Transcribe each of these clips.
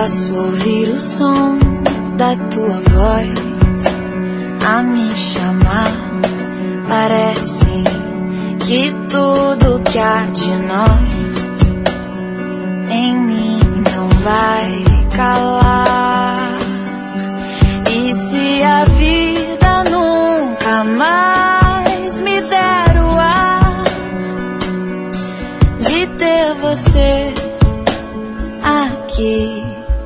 Posso ouvir o som da tua voz a me chamar. Parece que tudo que há de nós em mim não vai calar. E se a vida nunca mais me der o ar de ter você aqui,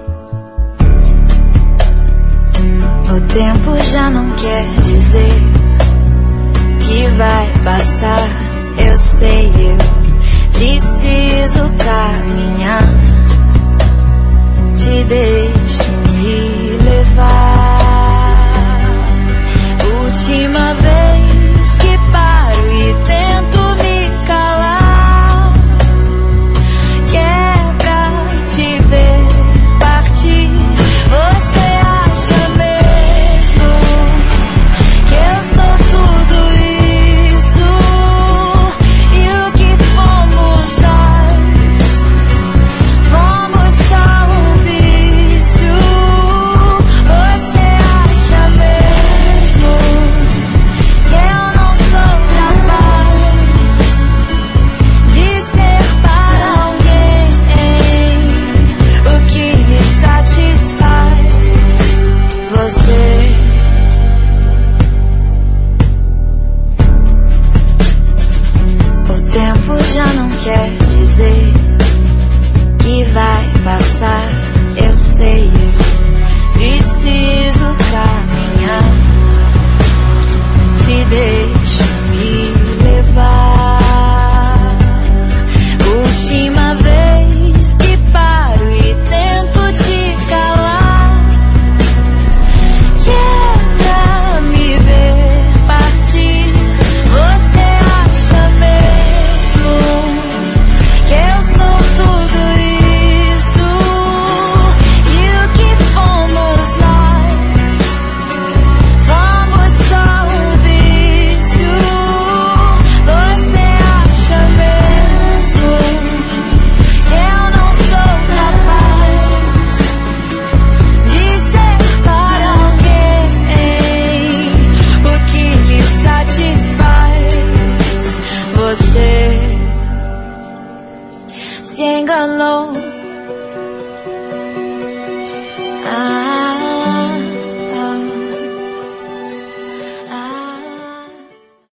o tempo já não quer dizer que vai passar. Eu sei, eu preciso caminhar. Te deixo me levar.